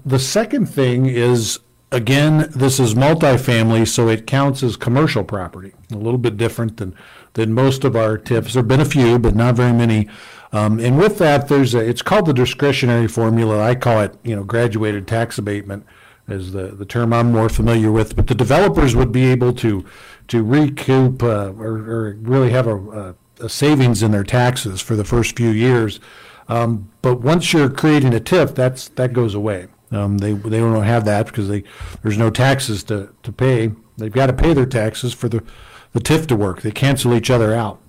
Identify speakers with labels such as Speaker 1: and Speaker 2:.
Speaker 1: The second thing is, again, this is multifamily, so it counts as commercial property. A little bit different than most of our TIFs. There have been a few, but not very many. And with that, it's called the discretionary formula. I call it, graduated tax abatement is the term I'm more familiar with. But the developers would be able to recoup or really have a savings in their taxes for the first few years. But once you're creating a TIF, that goes away. They don't have that because there's no taxes to pay. They've got to pay their taxes for the TIF to work. They cancel each other out.